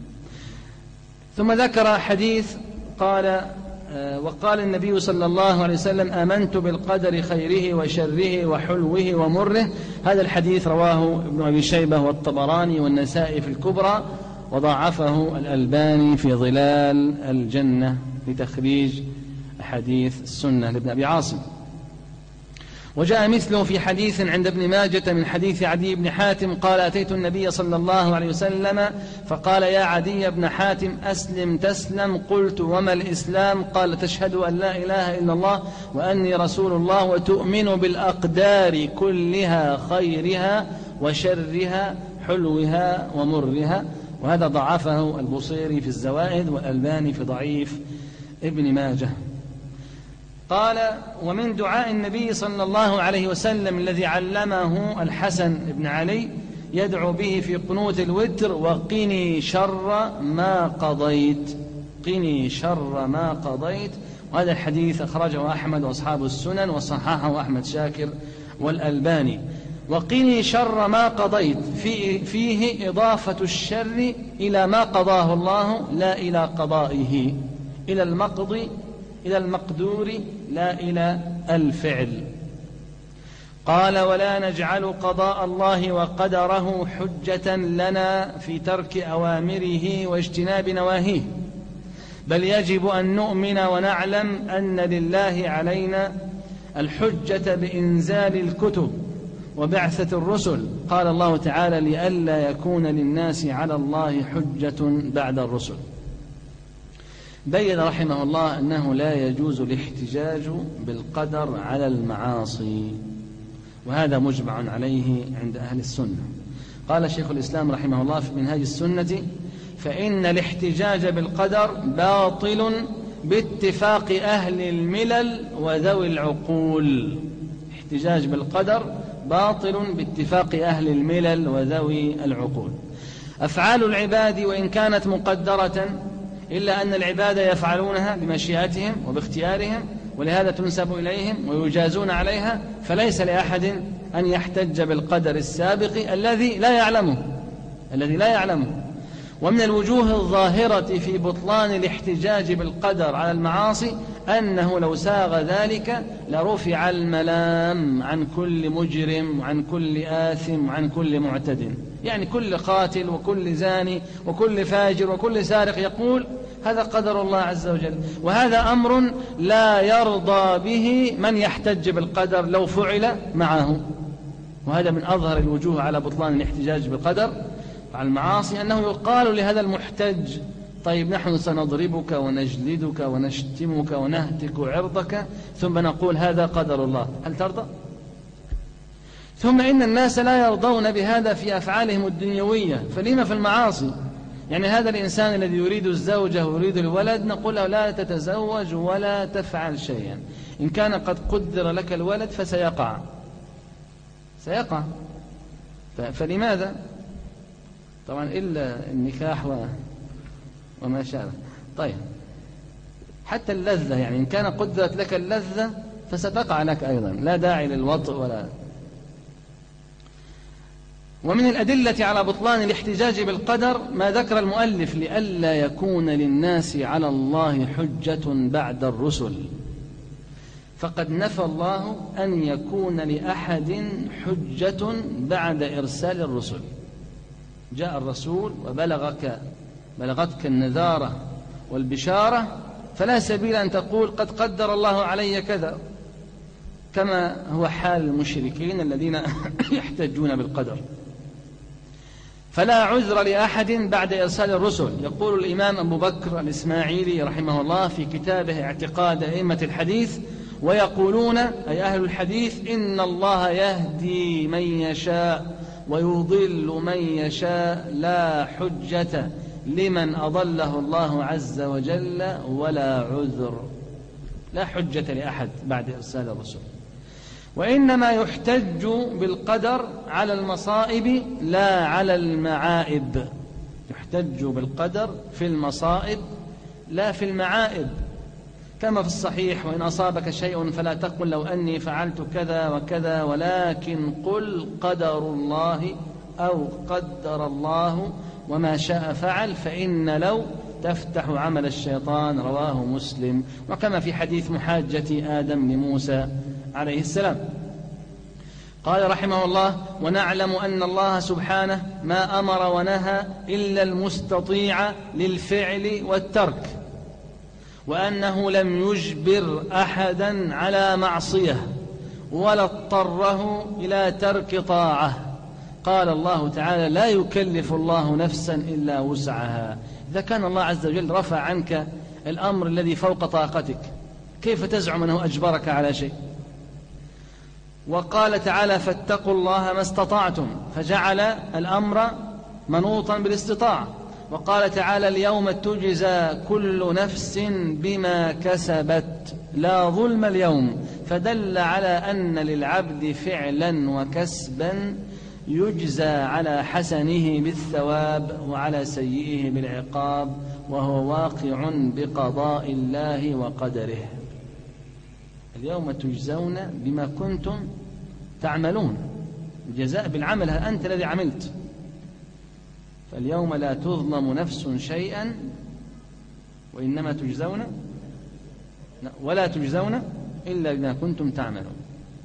ثم ذكر حديث قال: وقال النبي صلى الله عليه وسلم: آمنت بالقدر خيره وشره وحلوه ومره. هذا الحديث رواه ابن أبي شيبة والطبراني والنسائي في الكبرى، وضاعفه الألباني في ظلال الجنة لتخريج أحاديث السنة لابن أبي عاصم. وجاء مثله في حديث عند ابن ماجة من حديث عدي بن حاتم قال: أتيت النبي صلى الله عليه وسلم فقال: يا عدي بن حاتم أسلم تسلم. قلت: وما الإسلام؟ قال: تشهد أن لا إله إلا الله وأني رسول الله، وتؤمن بالأقدار كلها خيرها وشرها حلوها ومرها. وهذا ضعفه البصيري في الزوائد والألباني في ضعيف ابن ماجه. قال: ومن دعاء النبي صلى الله عليه وسلم الذي علمه الحسن بن علي يدعو به في قنوت الوتر: وقني شر ما قضيت، قني شر ما قضيت. وهذا الحديث أخرجه أحمد وأصحاب السنن وصححه أحمد شاكر والألباني. وقني شر ما قضيت فيه, فيه إضافة الشر إلى ما قضاه الله لا إلى قضائه، إلى المقضي، إلى المقدور، لا إلى الفعل. قال: ولا نجعل قضاء الله وقدره حجة لنا في ترك أوامره واجتناب نواهيه، بل يجب أن نؤمن ونعلم أن لله علينا الحجة بإنزال الكتب وبعثة الرسل. قال الله تعالى: لئلا يكون للناس على الله حجة بعد الرسل. بين رحمه الله أنه لا يجوز الاحتجاج بالقدر على المعاصي، وهذا مجمع عليه عند أهل السنة. قال شيخ الإسلام رحمه الله في منهاج السنة: فإن الاحتجاج بالقدر باطل باتفاق أهل الملل وذوي العقول. احتجاج بالقدر باطل باتفاق أهل الملل وذوي العقول. أفعال العباد وإن كانت مقدرة إلا أن العباد يفعلونها بمشيئتهم وباختيارهم، ولهذا تنسب إليهم ويجازون عليها، فليس لأحد أن يحتج بالقدر السابق الذي لا يعلمه الذي لا يعلمه. ومن الوجوه الظاهرة في بطلان الاحتجاج بالقدر على المعاصي أنه لو ساغ ذلك لرفع الملام عن كل مجرم وعن كل آثم وعن كل معتد. يعني كل قاتل وكل زاني وكل فاجر وكل سارق يقول: هذا قدر الله عز وجل. وهذا أمر لا يرضى به من يحتج بالقدر لو فعل معه. وهذا من أظهر الوجوه على بطلان الاحتجاج بالقدر على المعاصي، أنه يقال لهذا المحتج: طيب نحن سنضربك ونجلدك ونشتمك ونهتك عرضك ثم نقول هذا قدر الله، هل ترضى؟ ثم إن الناس لا يرضون بهذا في أفعالهم الدنيوية، فلما في المعاصي؟ يعني هذا الإنسان الذي يريد الزوجة ويريد الولد نقول له لا تتزوج ولا تفعل شيئا، إن كان قد قدر لك الولد فسيقع سيقع فلماذا؟ طبعا إلا النكاح وما شابه. طيب حتى اللذة، يعني إن كان قدرت لك اللذة فستقع لك أيضا، لا داعي للوطء ولا. ومن الأدلة على بطلان الاحتجاج بالقدر ما ذكر المؤلف لئلا يكون للناس على الله حجة بعد الرسل، فقد نفى الله أن يكون لأحد حجة بعد إرسال الرسل. جاء الرسول وبلغك بلغتك النذارة والبشارة، فلا سبيل أن تقول قد قدر الله علي كذا، كما هو حال المشركين الذين يحتجون بالقدر. فلا عذر لأحد بعد إرسال الرسل. يقول الإمام أبو بكر الإسماعيلي رحمه الله في كتابه اعتقاد أئمة الحديث: ويقولون أي أهل الحديث إن الله يهدي من يشاء ويضل من يشاء، لا حجة لمن أضله الله عز وجل ولا عذر. لا حجة لأحد بعد إرسال الرسل، وإنما يحتج بالقدر على المصائب لا على المعائب. يحتج بالقدر في المصائب لا في المعائب، كما في الصحيح: وإن أصابك شيء فلا تقل لو أني فعلت كذا وكذا، ولكن قل قدر الله أو قدر الله وما شاء فعل، فإن لو تفتح عمل الشيطان. رواه مسلم. وكما في حديث محاجة آدم لموسى عليه السلام. قال رحمه الله: ونعلم أن الله سبحانه ما أمر ونهى إلا المستطيع للفعل والترك، وأنه لم يجبر أحدا على معصية ولا اضطره إلى ترك طاعة. قال الله تعالى: لا يكلف الله نفسا إلا وسعها. إذا كان الله عز وجل رفع عنك الأمر الذي فوق طاقتك، كيف تزعم أنه أجبرك على شيء؟ وقال تعالى: فاتقوا الله ما استطعتم، فجعل الأمر منوطا بالاستطاعة. وقال تعالى: اليوم تجزى كل نفس بما كسبت لا ظلم اليوم، فدل على أن للعبد فعلا وكسبا يجزى على حسنه بالثواب وعلى سيئه بالعقاب، وهو واقع بقضاء الله وقدره. اليوم تجزون بما كنتم تعملون، الجزاء بالعمل، أنت الذي عملت. فاليوم لا تظلم نفس شيئا وإنما تجزون ولا تجزون إلا بما كنتم تعملون.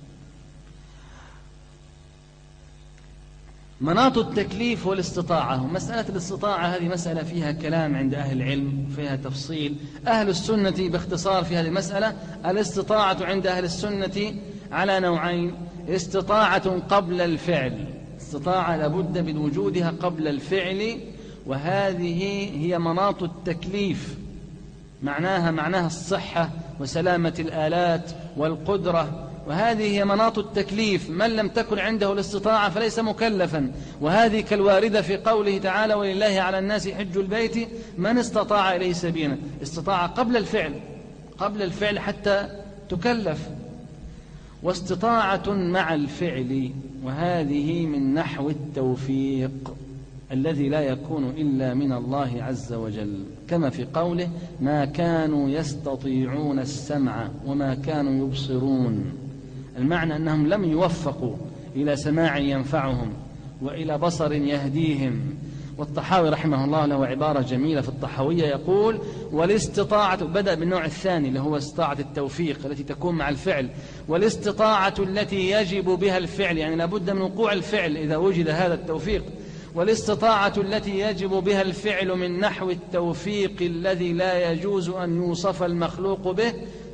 مناط التكليف والاستطاعة. مسألة الاستطاعة هذه مسألة فيها كلام عند أهل العلم، فيها تفصيل. أهل السنة باختصار في هذه المسألة: الاستطاعة عند أهل السنة على نوعين: استطاعة قبل الفعل، استطاعة لابد من وجودها قبل الفعل، وهذه هي مناط التكليف، معناها معناها الصحة وسلامة الآلات والقدرة، وهذه هي مناط التكليف. من لم تكن عنده الاستطاعة فليس مكلفا، وهذه كالواردة في قوله تعالى: ولله على الناس حج البيت من استطاع إليه سبيلا. استطاع قبل الفعل، قبل الفعل حتى تكلف. واستطاعة مع الفعل، وهذه من نحو التوفيق الذي لا يكون إلا من الله عز وجل، كما في قوله: ما كانوا يستطيعون السمع وما كانوا يبصرون. المعنى أنهم لم يوفقوا إلى سماع ينفعهم وإلى بصر يهديهم. والطحاوي رحمه الله له عبارة جميلة في الطحاوية، يقول: والاستطاعة، بدأ بالنوع الثاني اللي هو استطاعة التوفيق التي تكون مع الفعل، والاستطاعة التي يجب بها الفعل، يعني لابد من وقوع الفعل إذا وجد هذا التوفيق. والاستطاعة التي يجب بها الفعل من نحو التوفيق الذي لا يجوز أن يوصف المخلوق به،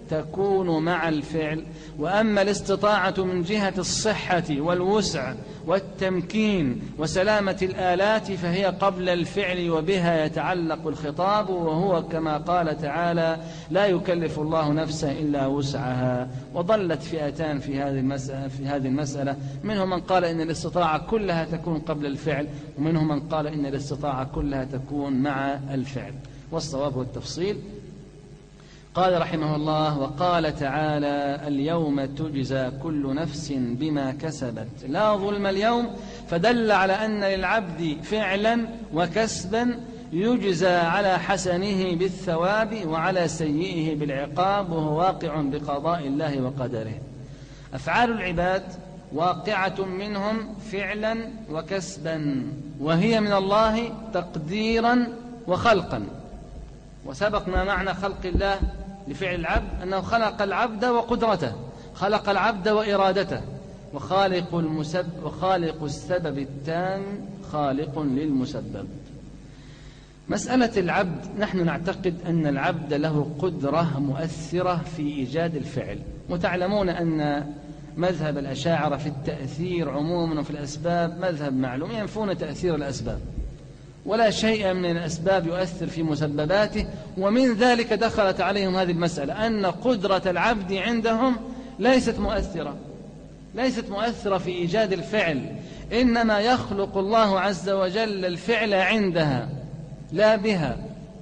تكون مع الفعل، وأما الاستطاعة من جهة الصحة والوسع والتمكين وسلامة الآلات فهي قبل الفعل، وبها يتعلق الخطاب، وهو كما قال تعالى: لا يكلف الله نفسا إلا وسعها. وضلت فئتان في هذه المسألة, في هذه المسألة منهم من قال إن الاستطاعة كلها تكون قبل الفعل، ومنهم من قال إن الاستطاعة كلها تكون مع الفعل، والصواب والتفصيل. قال رحمه الله: وقال تعالى: اليوم تجزى كل نفس بما كسبت لا ظلم اليوم، فدل على أن للعبد فعلا وكسبا يجزى على حسنه بالثواب وعلى سيئه بالعقاب، وهو واقع بقضاء الله وقدره. أفعال العباد واقعة منهم فعلا وكسبا، وهي من الله تقديرا وخلقا. وسبق ما معنى خلق الله لفعل العبد أنه خلق العبد وقدرته، خلق العبد وإرادته، وخالق, المسب وخالق السبب التام خالق للمسبب. مسألة العبد، نحن نعتقد أن العبد له قدرة مؤثرة في إيجاد الفعل، وتعلمون أن مذهب الأشاعرة في التأثير عموما وفي الأسباب مذهب معلوم، ينفون تأثير الأسباب، ولا شيء من الأسباب يؤثر في مسبباته. ومن ذلك دخلت عليهم هذه المسألة أن قدرة العبد عندهم ليست مؤثرة ليست مؤثرة في إيجاد الفعل، إنما يخلق الله عز وجل الفعل عندها لا بها.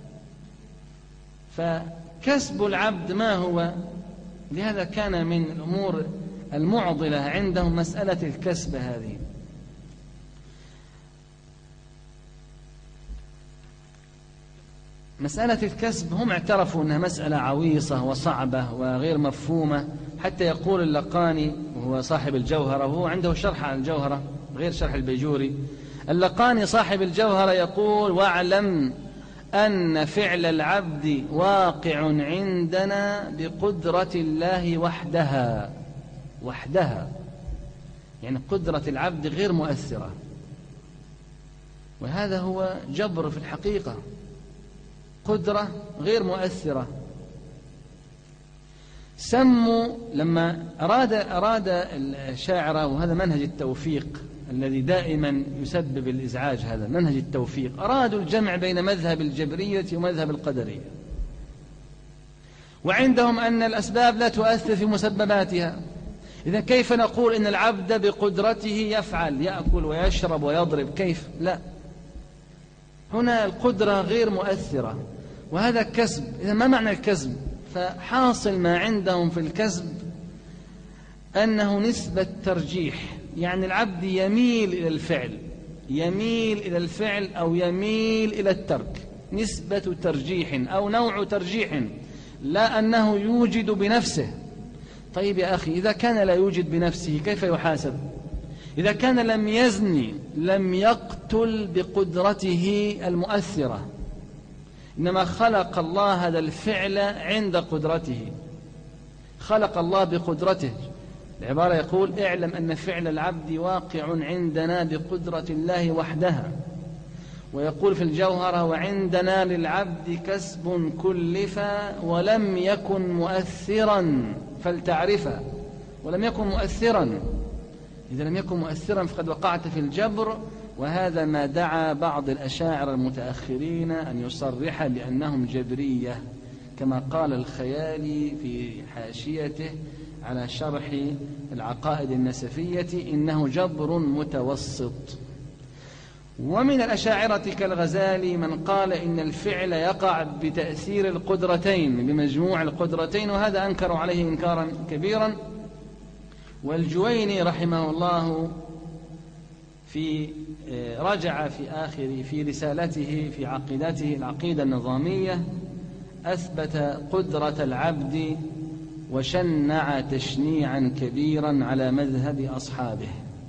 فكسب العبد ما هو؟ لهذا كان من الأمور المعضلة عندهم مسألة الكسب هذه. مسألة الكسب هم اعترفوا أنها مسألة عويصة وصعبة وغير مفهومة، حتى يقول اللقاني وهو صاحب الجوهرة، وهو عنده شرح على الجوهرة غير شرح البيجوري. اللقاني صاحب الجوهرة يقول: واعلم أن فعل العبد واقع عندنا بقدرة الله وحدها وحدها يعني قدرة العبد غير مؤثرة، وهذا هو جبر في الحقيقة، قدرة غير مؤثرة. سموا لما أراد أراد الشاعر، وهذا منهج التوفيق الذي دائما يسبب الإزعاج، هذا منهج التوفيق، أرادوا الجمع بين مذهب الجبرية ومذهب القدرية، وعندهم أن الأسباب لا تؤثر في مسبباتها. إذا كيف نقول إن العبد بقدرته يفعل، يأكل ويشرب ويضرب؟ كيف؟ لا، هنا القدرة غير مؤثرة، وهذا كسب. إذا ما معنى الكسب؟ فحاصل ما عندهم في الكسب أنه نسبة ترجيح، يعني العبد يميل إلى الفعل يميل إلى الفعل أو يميل إلى الترك، نسبة ترجيح أو نوع ترجيح، لا أنه يوجد بنفسه. طيب يا أخي، إذا كان لا يوجد بنفسه كيف يحاسب؟ إذا كان لم يزني لم يقتل بقدرته المؤثرة، إنما خلق الله هذا الفعل عند قدرته، خلق الله بقدرته. العبارة يقول: اعلم أن فعل العبد واقع عندنا بقدرة الله وحدها. ويقول في الجوهرة: وعندنا للعبد كسب كلف ولم يكن مؤثرا فلتعرفه. ولم يكن مؤثرا، إذا لم يكن مؤثرا فقد وقعت في الجبر، وهذا ما دعا بعض الأشاعرة المتأخرين أن يصرح بأنهم جبرية، كما قال الخيالي في حاشيته على شرح العقائد النسفية: إنه جبر متوسط. ومن الأشاعرة كالغزالي من قال إن الفعل يقع بتأثير القدرتين، بمجموع القدرتين، وهذا أنكروا عليه إنكارا كبيرا. والجويني رحمه الله في رجع في آخر في رسالته في عقيدته العقيدة النظامية، أثبت قدرة العبد وشنع تشنيعا كبيرا على مذهب أصحابه،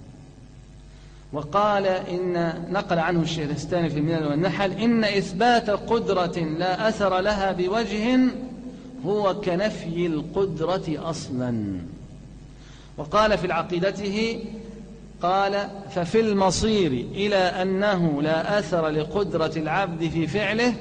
وقال إن نقل عنه الشهرستاني في الملل والنحل: إن إثبات قدرة لا أثر لها بوجه هو كنفي القدرة أصلا. وقال في عقيدته، قال: ففي المصير إلى أنه لا أثر لقدرة العبد في فعله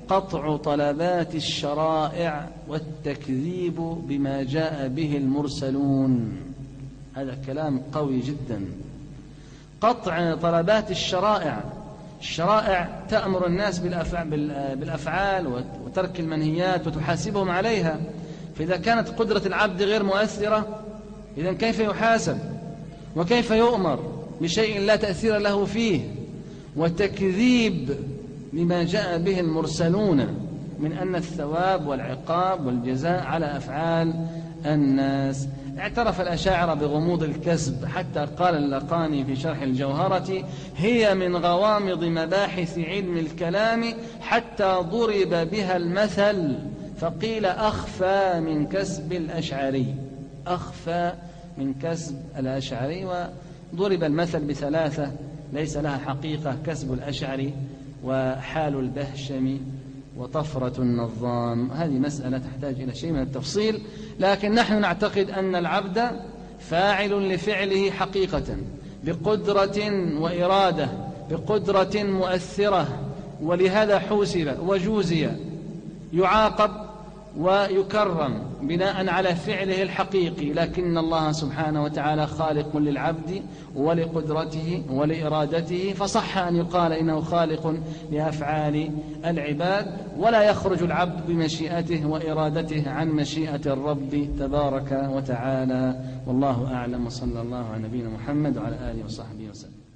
قطع طلبات الشرائع والتكذيب بما جاء به المرسلون. هذا كلام قوي جدا. قطع طلبات الشرائع، الشرائع تأمر الناس بالأفعال وترك المنهيات وتحاسبهم عليها، فإذا كانت قدرة العبد غير مؤثرة إذن كيف يحاسب وكيف يؤمر بشيء لا تأثير له فيه؟ وتكذيب بما جاء به المرسلون من أن الثواب والعقاب والجزاء على أفعال الناس. اعترف الأشاعرة بغموض الكسب، حتى قال اللقاني في شرح الجوهرة: هي من غوامض مباحث علم الكلام حتى ضرب بها المثل فقيل أخفى من كسب الأشعري. أخفى من كسب الأشعري، وضرب المثل بثلاثة ليس لها حقيقة: كسب الأشعري وحال البهشم وطفرة النظام. هذه مسألة تحتاج إلى شيء من التفصيل، لكن نحن نعتقد أن العبد فاعل لفعله حقيقة بقدرة وإرادة، بقدرة مؤثرة، ولهذا حوسب وجوزي يعاقب ويكرم بناء على فعله الحقيقي، لكن الله سبحانه وتعالى خالق للعبد ولقدرته ولإرادته، فصح أن يقال إنه خالق لأفعال العباد، ولا يخرج العبد بمشيئته وإرادته عن مشيئة الرب تبارك وتعالى. والله أعلم، وصلى الله على نبينا محمد وعلى آله وصحبه وسلم.